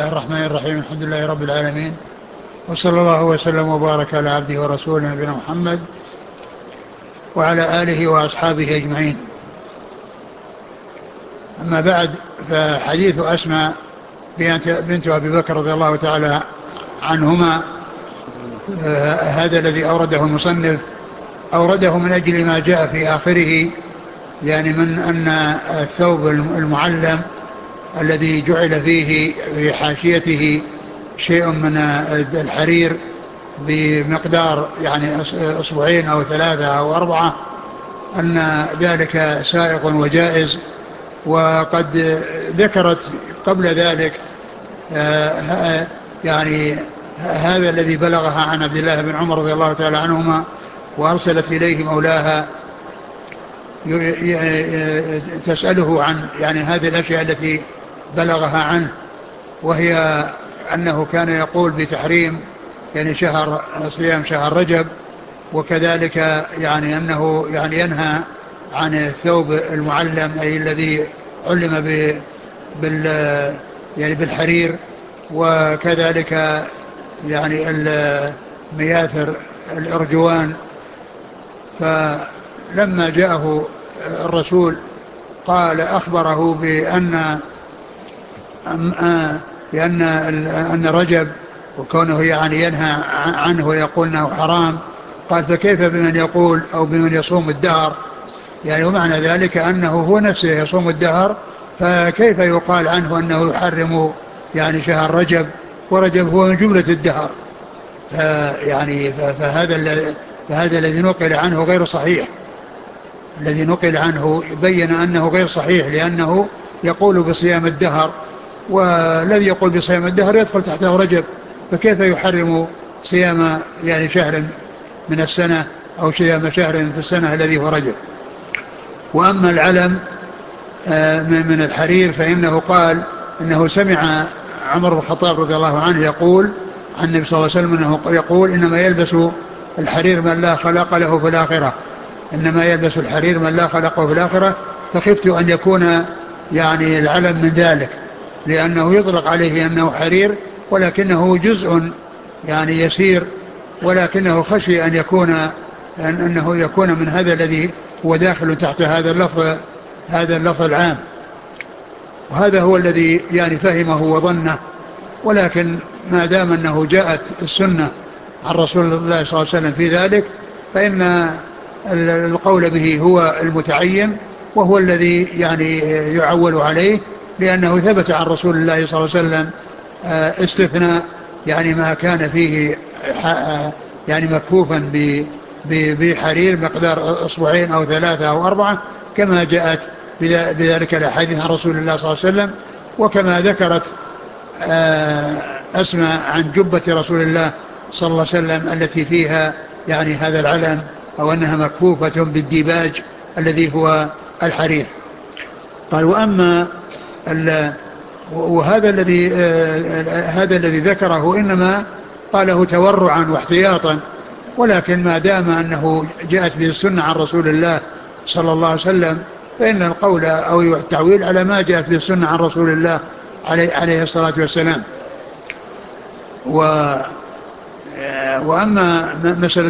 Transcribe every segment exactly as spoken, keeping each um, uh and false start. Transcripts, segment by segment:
الله الرحمن الرحيم. الحمد لله رب العالمين، وصلى الله وسلم وبارك على عبده ورسوله نبينا محمد وعلى آله وأصحابه أجمعين. أما بعد، فحديث أسماء بنت أبي بكر رضي الله تعالى عنهما هذا الذي أورده المصنف أورده من أجل ما جاء في آخره، يعني من أن الثوب المعلم الذي جعل فيه في حاشيته شيء من الحرير بمقدار يعني أصبعين أو ثلاثة أو أربعة، أن ذلك سائغ وجائز. وقد ذكرت قبل ذلك يعني هذا الذي بلغها عن عبد الله بن عمر رضي الله تعالى عنهما، وأرسلت إليه مولاها تسأله عن يعني هذه الأشياء التي بلغها عنه، وهي أنه كان يقول بتحريم يعني شهر صيام شهر رجب، وكذلك يعني أنه يعني ينهى عن الثوب المعلم أي الذي علم بال يعني بالحرير، وكذلك يعني المياثر الأرجوان. فلما جاءه الرسول قال أخبره بأن بأن أن رجب وكونه يعني ينهى عنه ويقول أنه حرام، قال فكيف بمن يقول أو بمن يصوم الدهر؟ يعني ومعنى ذلك أنه هو نفسه يصوم الدهر، فكيف يقال عنه أنه يحرم يعني شهر رجب، ورجب هو من جملة الدهر؟ يعني فهذا فهذا الذي نقل عنه غير صحيح. الذي نقل عنه بين أنه غير صحيح، لأنه يقول بصيام الدهر، والذي يقول بصيام الدهر يدخل تحته رجب، فكيف يحرم صيام يعني شهر من السنة أو صيام شهر في السنة الذي هو رجب؟ وأما العلم من الحرير فإنه قال إنه سمع عمر بن الخطاب رضي الله عنه يقول عن النبي صلى الله عليه وسلم أنه يقول إنما يلبس الحرير من لا خلق له في الآخرة، إنما يلبس الحرير من لا خلقه في الآخرة. فخفت أن يكون يعني العلم من ذلك، لأنه يطلق عليه أنه حرير ولكنه جزء يعني يسير، ولكنه خشي أن يكون أن أنه يكون من هذا الذي هو داخل تحت هذا اللفظ هذا اللفظ العام. وهذا هو الذي يعني فهمه وظنه، ولكن ما دام أنه جاءت السنة عن رسول الله صلى الله عليه وسلم في ذلك، فإن القول به هو المتعين، وهو الذي يعني يعول عليه، لأنه ثبت عن رسول الله صلى الله عليه وسلم استثناء يعني ما كان فيه يعني مكفوفا بحرير مقدار أصبعين أو ثلاثة أو أربعة، كما جاءت بذلك الأحاديث عن رسول الله صلى الله عليه وسلم. وكما ذكرت أسماء عن جبة رسول الله صلى الله عليه وسلم التي فيها يعني هذا العلم، أو أنها مكفوفة بالديباج الذي هو الحرير. قال وأما وهذا الذي هذا الذي ذكره إنما قاله تورعا واحتياطا، ولكن ما دام أنه جاءت به السنة عن رسول الله صلى الله عليه وسلم، فإن القول أو التعويل على ما جاءت به السنة عن رسول الله عليه, عليه الصلاة والسلام. و وأما مسألة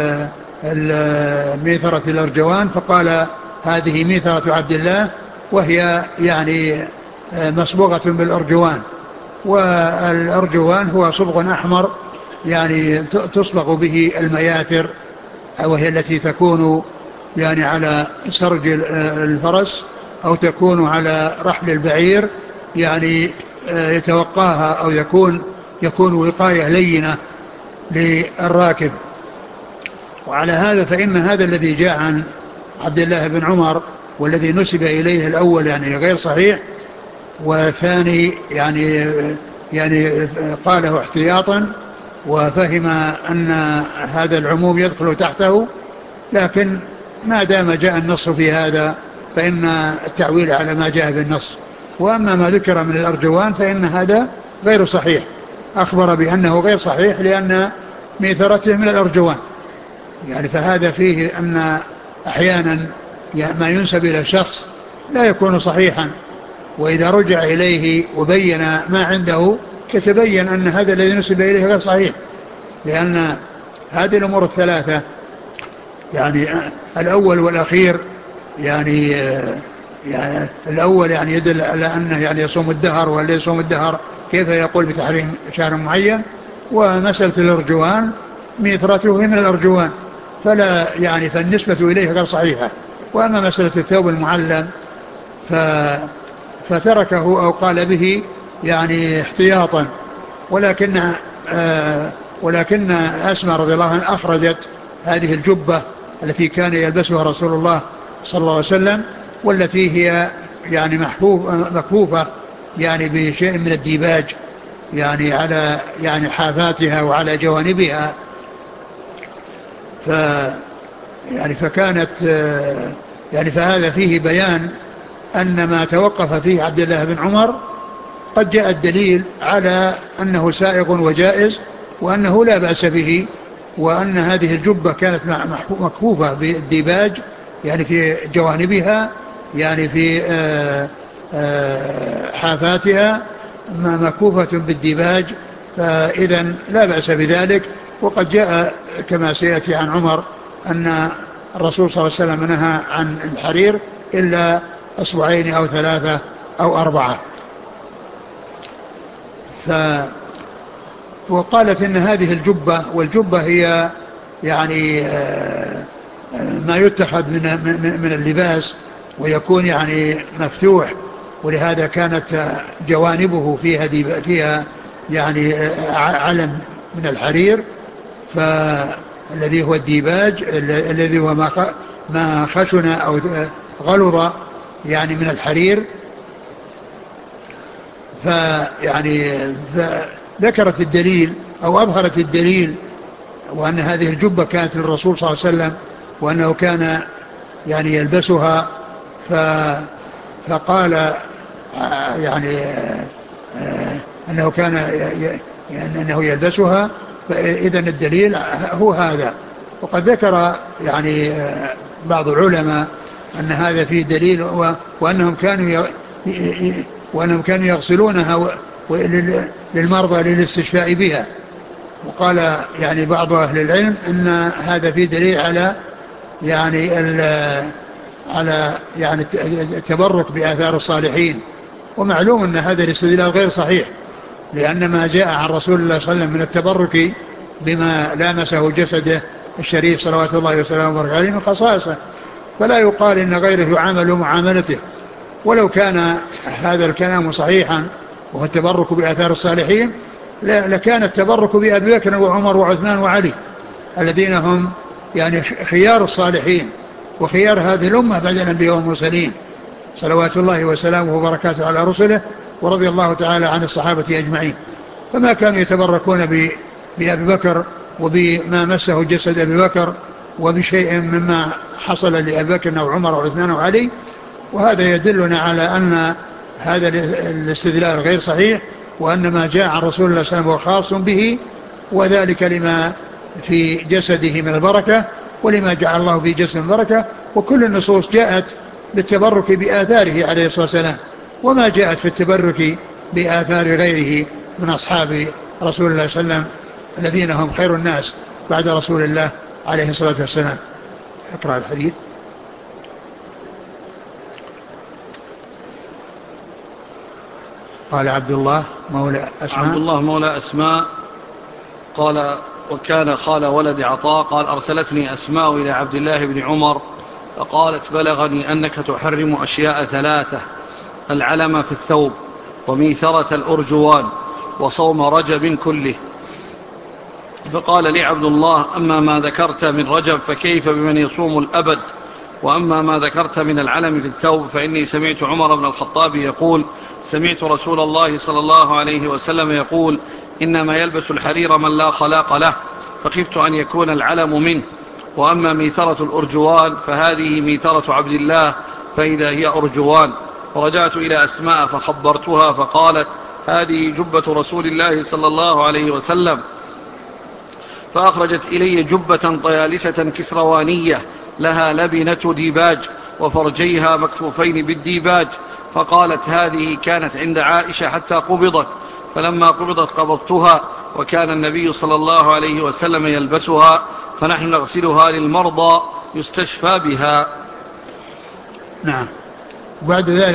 ميثرة الأرجوان فقال هذه ميثرة عبد الله، وهي يعني مصبوغة بالأرجوان، والأرجوان هو صبغ أحمر يعني تصبغ به المياثر، وهي التي تكون يعني على سرج الفرس أو تكون على رحل البعير، يعني يتوقاها أو يكون يكون وقاية لينة للراكب. وعلى هذا فإن هذا الذي جاء عن عبد الله بن عمر والذي نسب إليه الأول يعني غير صحيح، وثاني يعني يعني قاله احتياطا وفهم أن هذا العموم يدخل تحته، لكن ما دام جاء النص في هذا فإن التعويل على ما جاء بالنص. وأما ما ذكر من الأرجوان فإن هذا غير صحيح، أخبر بأنه غير صحيح لأن ميثرته من الأرجوان، يعني فهذا فيه أن أحيانا ما ينسب إلى الشخص لا يكون صحيحا، وإذا رجع إليه وبين ما عنده يتبين أن هذا الذي نسب إليه غير صحيح، لأن هذه الأمور الثلاثة يعني الأول والأخير يعني, يعني الأول يعني يدل على أنه يعني يصوم الدهر، والذي يصوم الدهر كيف يقول بتحريم شهر معين. ومسألة الأرجوان ميثرته من الأرجوان، فلا يعني فالنسبة إليه غير صحيحة. وأما مسألة الثوب المعلم ف فتركه أو قال به يعني احتياطا، ولكن آه ولكن أسماء رضي الله عنها أخرجت هذه الجبة التي كان يلبسها رسول الله صلى الله عليه وسلم، والتي هي يعني مكفوفة يعني بشيء من الديباج يعني على يعني حافاتها وعلى جوانبها. ف يعني فكانت يعني فهذا فيه بيان أن ما توقف فيه عبد الله بن عمر قد جاء الدليل على أنه سائغ وجائز، وأنه لا بأس به، وأن هذه الجبة كانت مكفوفة بالديباج يعني في جوانبها يعني في آآ آآ حافاتها مكفوفة بالديباج، فإذا لا بأس بذلك. وقد جاء كما سيأتي عن عمر أن الرسول صلى الله عليه وسلم نهى عن الحرير إلا أصبعين أو ثلاثة أو أربعة. ف وقالت إن هذه الجبة، والجبة هي يعني ما يتخذ من من اللباس ويكون يعني مفتوح، ولهذا كانت جوانبه فيها فيها يعني علم من الحرير، فالذي هو الديباج الذي هو ما خشن أو غلظ يعني من الحرير. فيعني ذكرت الدليل أو أظهرت الدليل، وأن هذه الجبة كانت للرسول صلى الله عليه وسلم، وأنه كان يعني يلبسها. ف فقال يعني أنه كان يعني أنه يلبسها، فإذا الدليل هو هذا. وقد ذكر يعني بعض العلماء أن هذا فيه دليل، وأنهم كانوا وأنهم كانوا يغسلونها للمرضى للاستشفاء بها. وقال يعني بعض أهل العلم أن هذا فيه دليل على يعني على يعني التبرك بآثار الصالحين. ومعلوم أن هذا الاستدلال غير صحيح، لأن ما جاء عن رسول الله صلى الله عليه وسلم من التبرك بما لامسه جسده الشريف صلوات الله وسلامه وبركاته عليه من خصائصه، فلا يقال إن غيره يعامل معاملته. ولو كان هذا الكلام صحيحا وهو التبرك بآثار الصالحين لكان التبرك بأبي بكر وعمر وعثمان وعلي الذين هم يعني خيار الصالحين وخيار هذه الأمة بعد الأنبياء والمرسلين صلوات الله وسلامه وبركاته على رسله، ورضي الله تعالى عن الصحابة أجمعين. فما كانوا يتبركون بأبي بكر وبما مسه جسد أبي بكر وبشيء مما حصل لأبي بكر أو عمر وعثمان وعلي. وهذا يدلنا على أن هذا الاستدلال غير صحيح، وأن ما جاء عن رسول الله صلى الله عليه وسلم هو خاص به، وذلك لما في جسده من البركة ولما جعل الله في جسد البركة. وكل النصوص جاءت بالتبرك بآثاره عليه الصلاة والسلام، وما جاءت في التبرك بآثار غيره من أصحاب رسول الله صلى الله عليه وسلم الذين هم خير الناس بعد رسول الله عليه الصلاة والسلام. اقرأ الحديث. قال عبد الله مولى أسماء عبد الله مولى أسماء قال وكان خال ولد عطاء قال أرسلتني أسماء إلى عبد الله بن عمر فقالت بلغني أنك تحرم أشياء ثلاثة: العلم في الثوب، وميثرة الأرجوان، وصوم رجب كله. فقال لي عبد الله: أما ما ذكرت من رجب فكيف بمن يصوم الأبد؟ وأما ما ذكرت من العلم في الثوب فإني سمعت عمر بن الخطاب يقول: سمعت رسول الله صلى الله عليه وسلم يقول: إنما يلبس الحرير من لا خلاق له، فخفت أن يكون العلم منه. وأما ميثرة الأرجوان فهذه ميثرة عبد الله، فإذا هي أرجوان. فرجعت إلى أسماء فخبرتها فقالت: هذه جبة رسول الله صلى الله عليه وسلم. فأخرجت إلي جبة طيالسة كسروانية لها لبنة ديباج وفرجيها مكفوفين بالديباج، فقالت: هذه كانت عند عائشة حتى قبضت، فلما قبضت قبضتها، وكان النبي صلى الله عليه وسلم يلبسها، فنحن نغسلها للمرضى يستشفى بها. نعم. وبعد ذلك